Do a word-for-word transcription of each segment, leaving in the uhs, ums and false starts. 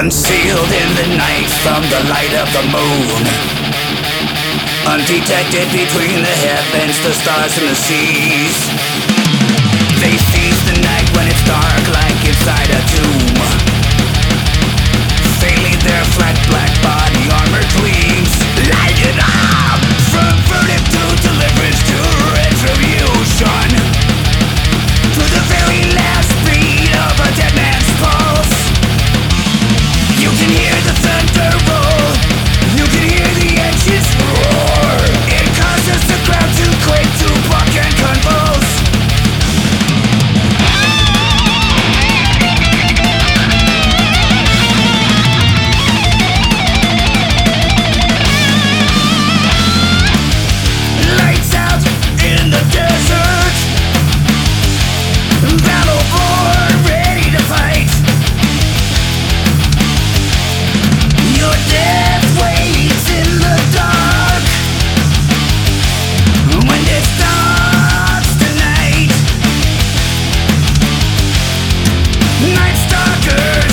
Concealed in the night from the light of the moon, undetected between the heavens, the stars and the seas. They seize the night when it's dark like inside a tomb. They leave their flat black body armor gleams. Light it up! From verdict to deliverance to retribution, to the very last beat of a dead man's pulse. You can hear the thunder roll, you can hear the engines roar. It causes the ground to quake, to buck and convulse. Lights out in the desert, battle born, ready to fight. Your death waits in the dark when it starts tonight. Night Stalkers.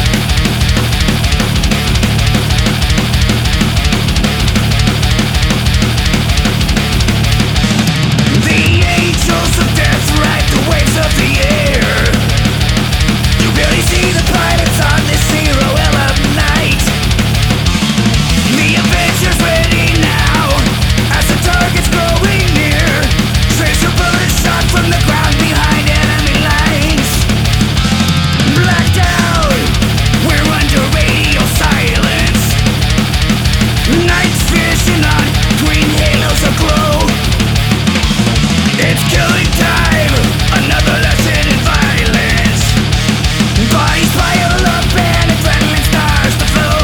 The angels of death ride the waves of the air. You barely see the pilots on this zero L of night. The Avengers ready now, as the target's growing near. Tracer bullet shot from the ground behind enemy lines. Blacked out, we're under radio silence. Night's vision on green halos aglow. It's killing time, another lesson in violence. Bodies pile up and adrenaline starts to flow.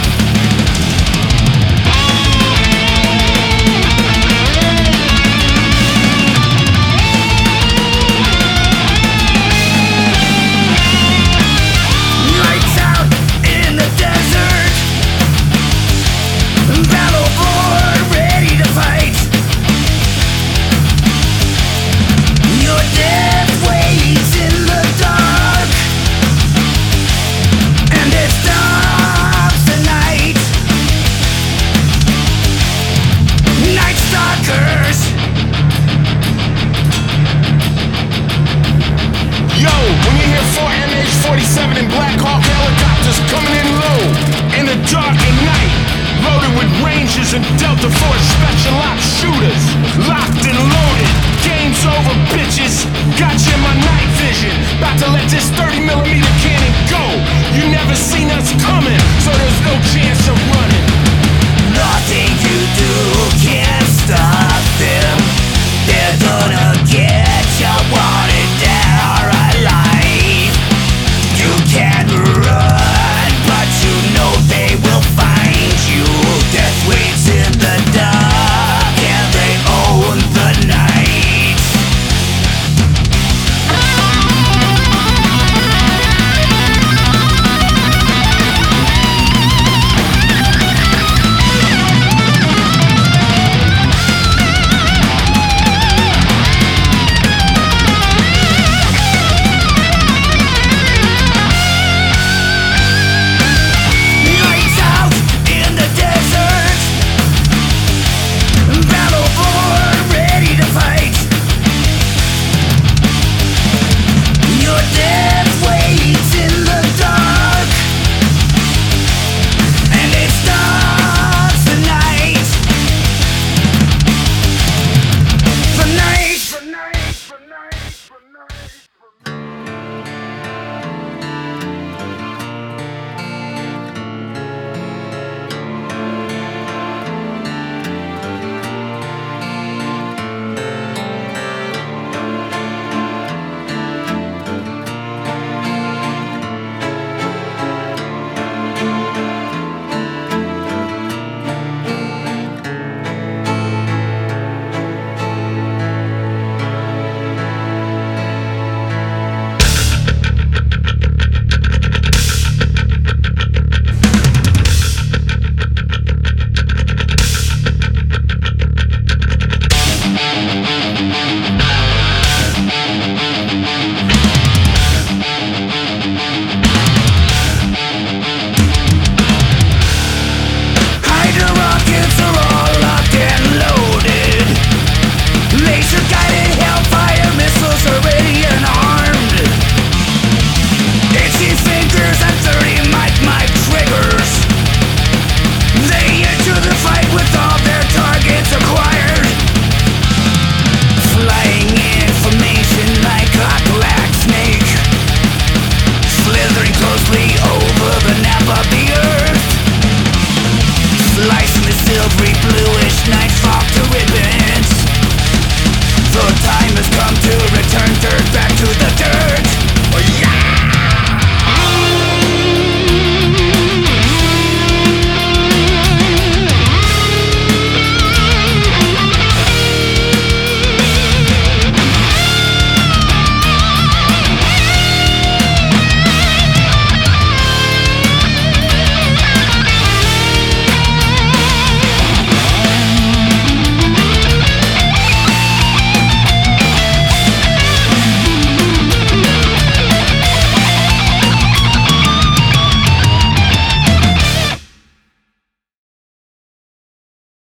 Lights out in the desert, battle born, ready to fight. Your death waits in the dark, and it stops tonight. Night Stalkers. Yo, when you hear four M H forty-seven and Black Hawk helicopters coming in low, in the dark at night, loaded with Rangers and Delta Force special ops shooters, locked and loaded, game's over bitches, got you in my night vision, about to let this thirty millimeter cannon go, you never seen us coming, so there's no chance of running. Nothing you do can stop.